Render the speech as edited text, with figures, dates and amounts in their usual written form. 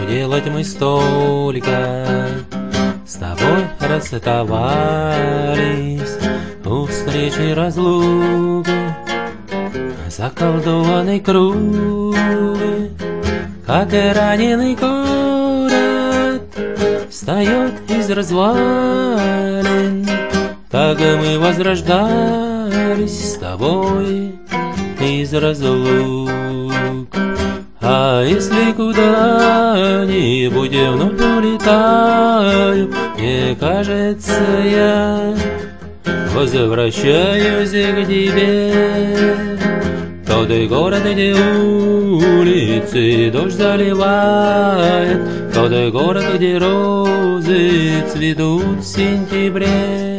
делать мы столько с тобой расставались у встречи и разлуки, заколдованный круг, как и раненый город встает из развалин. Так мы возрождались с тобой из разлук. А если куда-нибудь вновь улетаю, мне кажется, я возвращаюсь к тебе. Тот город, где улицы дождь заливает, тот город, где розы цветут в сентябре.